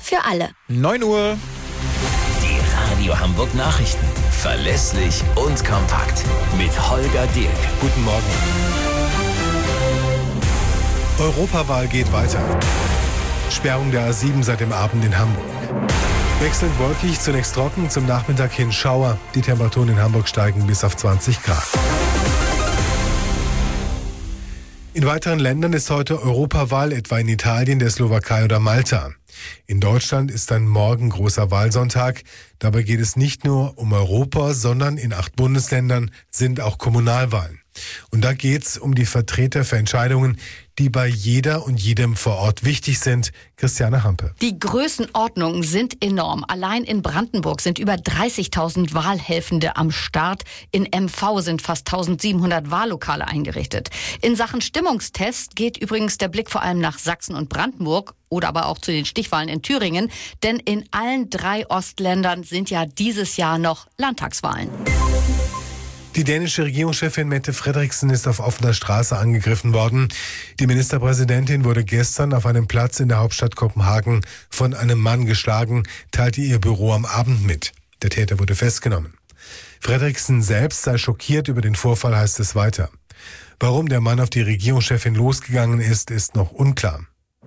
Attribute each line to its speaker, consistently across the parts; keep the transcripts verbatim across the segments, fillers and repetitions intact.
Speaker 1: für alle.
Speaker 2: neun Uhr.
Speaker 3: Die Radio Hamburg Nachrichten. Verlässlich und kompakt. Mit Holger Dirk.
Speaker 2: Guten Morgen. Europawahl geht weiter. Sperrung der A sieben seit dem Abend in Hamburg. Wechselnd wolkig, zunächst trocken, zum Nachmittag hin Schauer. Die Temperaturen in Hamburg steigen bis auf zwanzig Grad. In weiteren Ländern ist heute Europawahl, etwa in Italien, der Slowakei oder Malta. In Deutschland ist dann morgen großer Wahlsonntag. Dabei geht es nicht nur um Europa, sondern in acht Bundesländern sind auch Kommunalwahlen. Und da geht es um die Vertreter für Entscheidungen, die bei jeder und jedem vor Ort wichtig sind. Christiane Hampe.
Speaker 4: Die Größenordnungen sind enorm. Allein in Brandenburg sind über dreißigtausend Wahlhelfende am Start. In M V sind fast eintausendsiebenhundert Wahllokale eingerichtet. In Sachen Stimmungstest geht übrigens der Blick vor allem nach Sachsen und Brandenburg oder aber auch zu den Stichwahlen in Thüringen. Denn in allen drei Ostländern sind ja dieses Jahr noch Landtagswahlen.
Speaker 2: Die dänische Regierungschefin Mette Frederiksen ist auf offener Straße angegriffen worden. Die Ministerpräsidentin wurde gestern auf einem Platz in der Hauptstadt Kopenhagen von einem Mann geschlagen, teilte ihr Büro am Abend mit. Der Täter wurde festgenommen. Frederiksen selbst sei schockiert über den Vorfall, heißt es weiter. Warum der Mann auf die Regierungschefin losgegangen ist, ist noch unklar.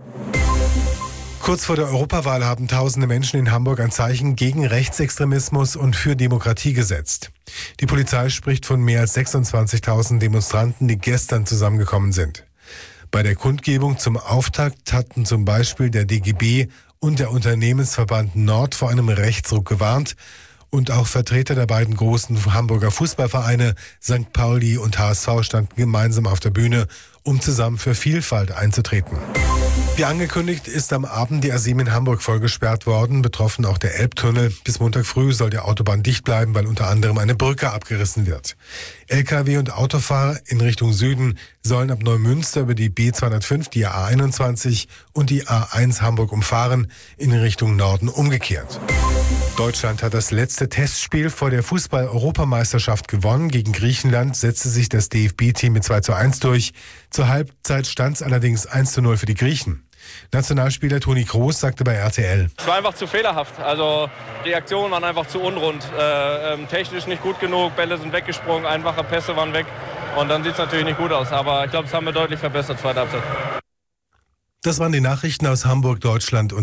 Speaker 2: Kurz vor der Europawahl haben tausende Menschen in Hamburg ein Zeichen gegen Rechtsextremismus und für Demokratie gesetzt. Die Polizei spricht von mehr als sechsundzwanzigtausend Demonstranten, die gestern zusammengekommen sind. Bei der Kundgebung zum Auftakt hatten zum Beispiel der D G B und der Unternehmensverband Nord vor einem Rechtsruck gewarnt. Und auch Vertreter der beiden großen Hamburger Fußballvereine Sankt Pauli und H S V standen gemeinsam auf der Bühne, um zusammen für Vielfalt einzutreten. Wie angekündigt ist am Abend die A sieben in Hamburg vollgesperrt worden, betroffen auch der Elbtunnel. Bis Montag früh soll die Autobahn dicht bleiben, weil unter anderem eine Brücke abgerissen wird. L K W und Autofahrer in Richtung Süden sollen ab Neumünster über die B zweihundertfünf, die A einundzwanzig und die A eins Hamburg umfahren, in Richtung Norden umgekehrt. Deutschland hat das letzte Testspiel vor der Fußball-Europameisterschaft gewonnen. Gegen Griechenland setzte sich das D F B-Team mit zwei zu eins durch. Zur Halbzeit stand es allerdings eins zu null für die Griechen. Nationalspieler Toni Kroos sagte bei R T L:
Speaker 5: Es war einfach zu fehlerhaft. Also die Aktionen waren einfach zu unrund. Äh, ähm, technisch nicht gut genug, Bälle sind weggesprungen, einfache Pässe waren weg. Und dann sieht es natürlich nicht gut aus. Aber ich glaube, das haben wir deutlich verbessert, zweite Halbzeit.
Speaker 2: Das waren die Nachrichten aus Hamburg, Deutschland und